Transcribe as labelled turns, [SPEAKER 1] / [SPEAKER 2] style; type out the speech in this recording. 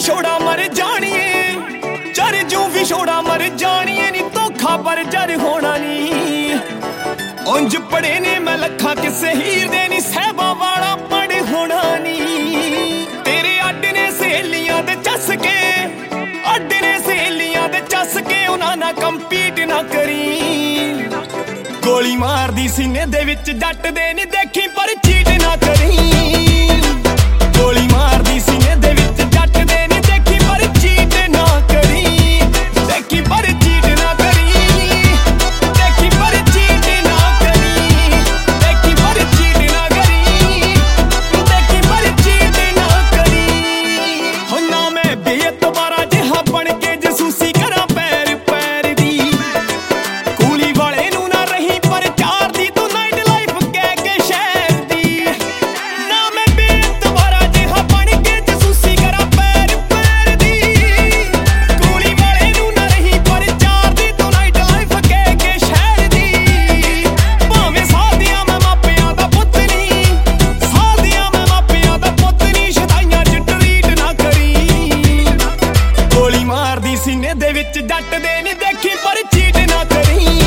[SPEAKER 1] ਵਿਛੋੜਾ ਮਰ ਜਾਣੀਏ, ਜਰ ਜੂ ਵਿਛੋੜਾ ਮਰ ਜਾਣੀਏ ਨੀ ਧੋਖਾ ਪਰ ਜਰ ਹੋਣਾ ਨੀ। ਉਂਝ ਪੜੇ ਨੇ ਮੈਂ ਲੱਖਾਂ ਕਿਸੇ ਹੀਰ ਦੇ ਨੀ ਸਹਿਬਾਂ ਵਾਲਾ ਪੜ ਹੋਣਾ ਨੀ। ਤੇਰੇ ਅੱਡ ਨੇ ਸਹੇਲੀਆਂ ਦੇ ਚੱਸ ਕੇ, ਅੱਡ ਨੇ ਸਹੇਲੀਆਂ ਦੇ ਚੱਸ ਕੇ ਉਹਨਾਂ ਨਾਲ ਕੰਪੀਟ ਨਾ ਕਰੀ। ਗੋਲੀ ਮਾਰਦੀ ਸੀਨੇ ਦੇ ਵਿੱਚ ਜੱਟ ਦੇ ਨੀ ਦੇਖੀ ਪਰ ਚੀਟ ਨਾ ਕਰੀ। ਗੋਲੀ ਮਾਰਦੀ ਸੀਨੇ ਦੇ ਵਿੱਚ ਜੱਟ ਦੇ ਨੀ ਦੇਖੀ ਪਰ ਚੀਟ ਨਾ ਕਰੀ। ਦੇਖੀ ਪਰ ਚੀਟ ਨਾ ਕਰੀ, ਦੇਖੀ ਪਰ ਚੀਟ ਨਾ ਕਰੀ, ਦੇਖੀ ਪਰ ਚੀਟ ਨਾ ਕਰੀ, ਦੇਖੀ ਪਰ ਚੀਟ ਨਾ ਕਰੀ। ਹੋ ਨਾ ਮੈਂ ਬੇਇਤਬਾਰਾ ਜਿਹਾ ਬਣ ਕੇ ਜਸੂਸੀ ਕਰਾਂ ਪੈਰ ਪੈਰ ਦੀ। ਕੂਲੀ ਵਾਲੇ ਨੂੰ ਨਾ ਰਹੀ ਪਰ ਚਾਰ ਦੀ ਤੂੰ ਨਾਈਟ ਲਾਈਫ ਕਹਿ ਕੇ ਸ਼ਹਿਰ ਦੀ। ਨਾ ਮੈਂ ਬੇਇਤਬਾਰਾ ਜਿਹਾ ਬਣ ਕੇ ਜਸੂਸੀ ਕਰਾਂ ਪੈਰ ਪੈਰ ਦੀ। ਕੂਲੀ ਵਾਲੇ ਨੂੰ ਨਾ ਰਹੀ ਪਰ ਚਾਰ ਦੀ ਤੂੰ ਨਾਈਟ ਲਾਈਫ ਕਹਿ ਕੇ ਸ਼ਹਿਰ ਦੀ। ਭਾਵੇਂ ਸਾਧੀਆਂ ਮੈਂ ਮਾਪਿਆਂ ਦਾ ਪੁੱਤ ਨੀ, ਸਾਧੀਆਂ ਮੈਂ ਮਾਪਿਆਂ ਦਾ ਪੁੱਤ ਨੀ, ਸ਼ਦਾਈਆਂ ਚ ਟਰੀਟ ਨਾ ਕਰੀ। ਗੋਲੀ ਮਾਰਦੀ ਸੀਨੇ ਦੇ ਵਿੱਚ ਜੱਟ ਦੇ ਨੀ ਦੇਖੀ ਪਰ ਚੀਟ ਨਾ ਕਰੀ।